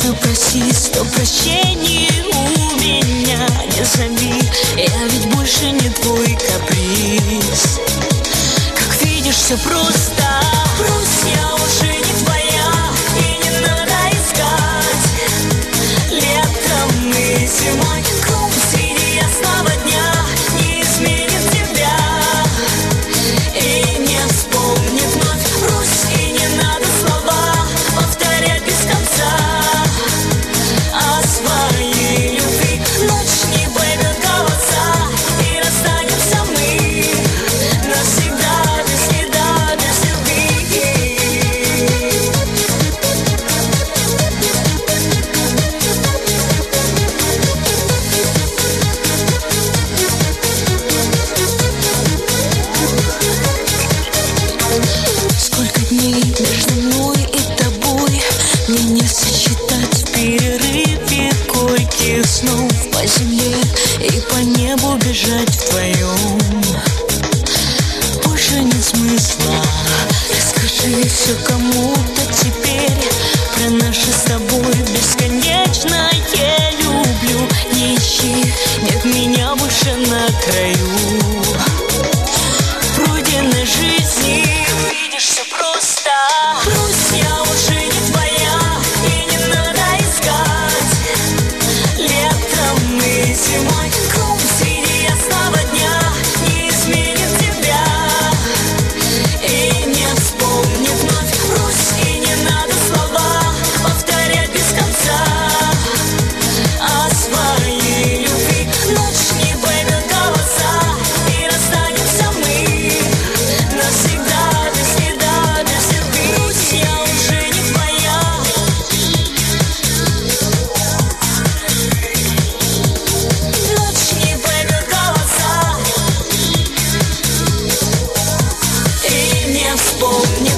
Конечно, проси 100 прощений у меня, не зови, я ведь больше не твой каприз. Как видишь, все просто, Русь, я уже не твоя, и не надо искать. Летом и зимой круг среди ясного дня не изменит тебя и не вспомнит вновь. Русь, и не надо слова повторять без конца о своей любви. Ночь не поймет голоса, и расстанемся мы навсегда, без следа, без любви. Сколько дней между мной и тобой мне не сосчитать в перерыве горьких снов. По земле и по небу бежать вдвоем больше нет смысла. Расскажи все кому-то теперь про наше с тобой бесконечное люблю. Не ищи, нет меня больше на краю пройденной жизни. Видишь, все просто, Русь, я уже не твоя, и не надо искать. Летом и зимой круг среди ясного дня не изменит тебя и не вспомнит вновь. Русь, и не надо слова повторять без конца о своей любви. Ночь не поймет голоса, и расстанемся мы навсегда, без следа, без любви. Русь, я уже не твоя. Ночь не поймет голоса и не вспомнит.